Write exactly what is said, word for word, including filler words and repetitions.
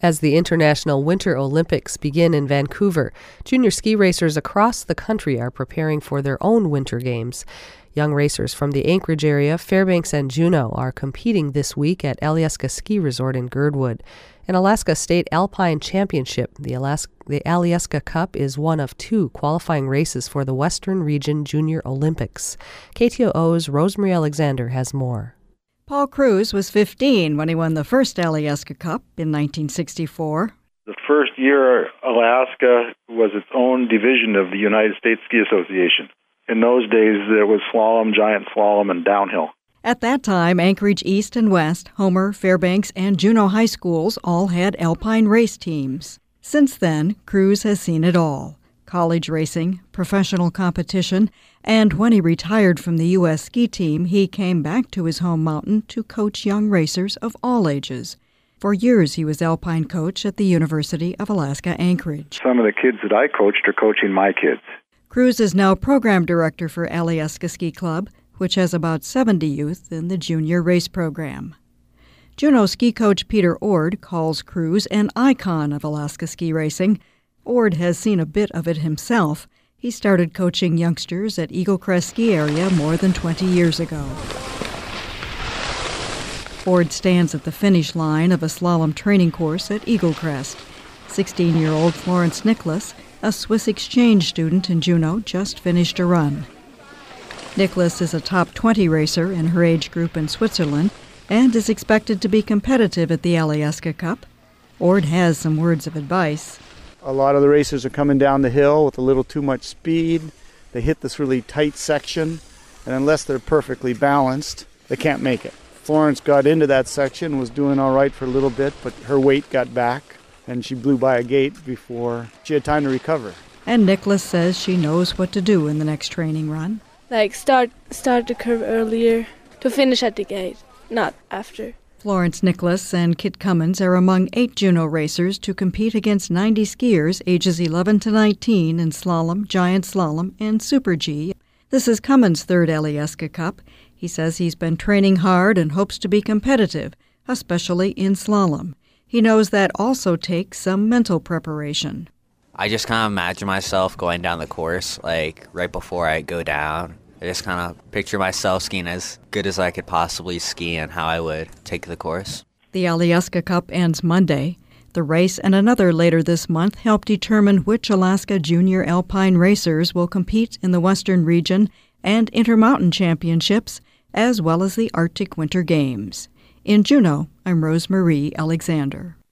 As the International Winter Olympics begin in Vancouver, junior ski racers across the country are preparing for their own winter games. Young racers from the Anchorage area, Fairbanks and Juneau are competing this week at Alyeska Ski Resort in Girdwood. An Alaska State Alpine Championship, the, Alaska, the Alyeska Cup, is one of two qualifying races for the Western Region Junior Olympics. K T O O's Rosemary Alexander has more. Paul Cruz was fifteen when he won the first Alyeska Cup in nineteen sixty-four. The first year, Alaska was its own division of the United States Ski Association. In those days, there was slalom, giant slalom, and downhill. At that time, Anchorage East and West, Homer, Fairbanks, and Juneau high schools all had alpine race teams. Since then, Cruz has seen it all: college racing, professional competition, and when he retired from the U S ski team, he came back to his home mountain to coach young racers of all ages. For years, he was alpine coach at the University of Alaska Anchorage. Some of the kids that I coached are coaching my kids. Cruz is now program director for Alyeska Ski Club, which has about seventy youth in the junior race program. Juneau ski coach Peter Ord calls Cruz an icon of Alaska ski racing. Ord has seen a bit of it himself. He started coaching youngsters at Eagle Crest Ski Area more than twenty years ago. Ord stands at the finish line of a slalom training course at Eagle Crest. sixteen-year-old Florence Nicholas, a Swiss exchange student in Juneau, just finished a run. Nicholas is a top twenty racer in her age group in Switzerland and is expected to be competitive at the Alyeska Cup. Ord has some words of advice. A lot of the racers are coming down the hill with a little too much speed. They hit this really tight section, and unless they're perfectly balanced, they can't make it. Florence got into that section, was doing all right for a little bit, but her weight got back, and she blew by a gate before she had time to recover. And Nicholas says she knows what to do in the next training run. Like start start the curve earlier to finish at the gate, not after. Florence Nicholas and Kit Cummins are among eight Juneau racers to compete against ninety skiers ages eleven to nineteen in slalom, giant slalom, and Super G. This is Cummins' third Alyeska Cup. He says he's been training hard and hopes to be competitive, especially in slalom. He knows that also takes some mental preparation. I just kind of imagine myself going down the course, like right before I go down. I just kind of picture myself skiing as good as I could possibly ski and how I would take the course. The Alyeska Cup ends Monday. The race and another later this month help determine which Alaska junior alpine racers will compete in the Western Region and Intermountain Championships, as well as the Arctic Winter Games. In Juneau, I'm Rosemary Alexander.